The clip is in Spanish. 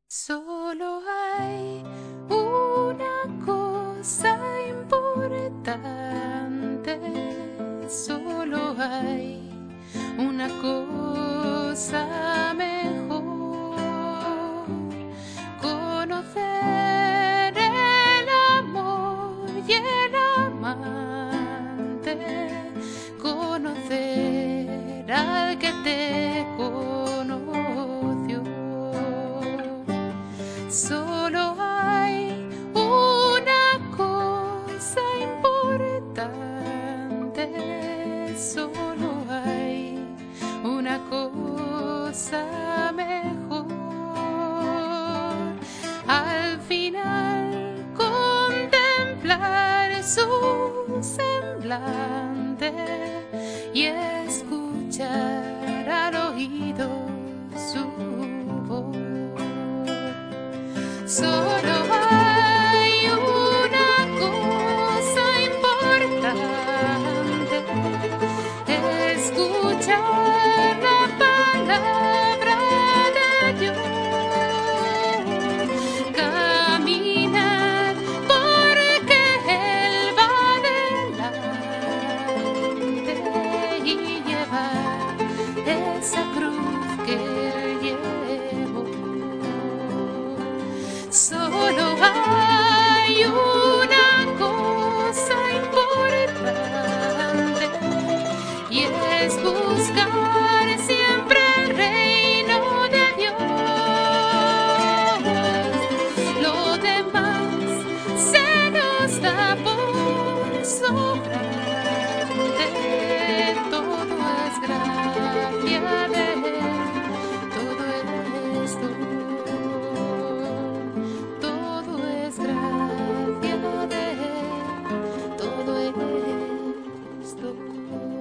Solo hay una cosa importante, solo hay una cosa mejor: conocer el amor y el amante, conocer al que te conoció. Solo hay una cosa importante, solo hay una cosa mejor: al final contemplar su semblante y escuchar al oído su voz. Solo hay una cosa importante: escuchar la palabra de Dios, caminar porque Él va delante y llevar esa cruz que Él llevó. Solo hay una cosa importante y es buscar siempre el reino de Dios. Lo demás se nos da por sobrante. Todo es gracia de Él, todo es don. Todo es gracia de Él, todo es don.